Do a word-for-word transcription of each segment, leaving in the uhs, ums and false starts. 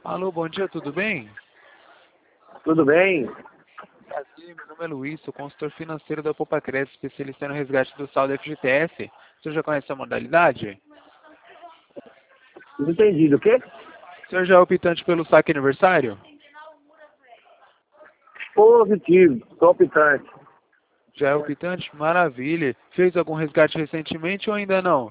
Alô, bom dia, tudo bem? Tudo bem? Prazer, meu nome é Luiz, sou consultor financeiro da Popacres, especialista no resgate do saldo F G T S. O senhor já conhece a modalidade? Não entendi. O quê? O senhor já é optante pelo saque aniversário? Positivo, sou optante. Já é optante? Maravilha. Fez algum resgate recentemente ou ainda não?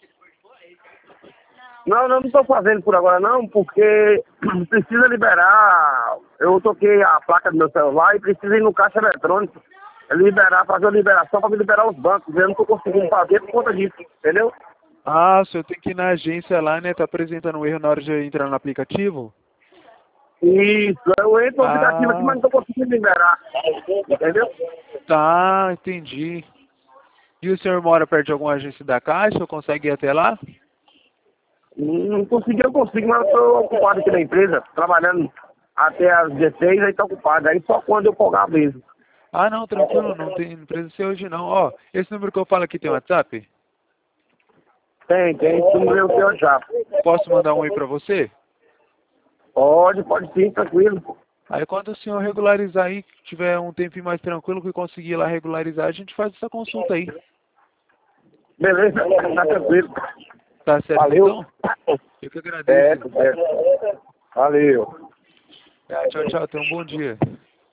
Não, não estou fazendo por agora não, porque precisa liberar. Eu toquei a placa do meu celular e precisa ir no caixa eletrônico. Liberar, fazer a liberação para me liberar os bancos. Eu não estou conseguindo fazer por conta disso, entendeu? Ah, o senhor tem que ir na agência lá, né? Tá apresentando um erro na hora de entrar no aplicativo? Isso, eu entro no aplicativo aqui, Ah, mas não estou conseguindo liberar. Entendeu? tá, entendi. E o senhor mora perto de alguma agência da Caixa ou consegue ir até lá? Não consegui, eu consigo, mas eu estou ocupado aqui na empresa, trabalhando até às dezesseis, aí estou ocupado. Aí só quando eu folgar mesmo. Ah, não, tranquilo, não tem, não precisa ser hoje não. Ó, esse número que eu falo aqui tem WhatsApp? Tem, tem, isso no meu seu já. Posso mandar um oi pra você? Pode, pode sim, tranquilo. Aí quando o senhor regularizar aí, tiver um tempinho mais tranquilo que conseguir lá regularizar, a gente faz essa consulta aí. Beleza, tá tranquilo. Tá certo Valeu. então? Eu que agradeço. Certo, certo. Valeu. Ah, tchau, tchau, tenha um bom dia.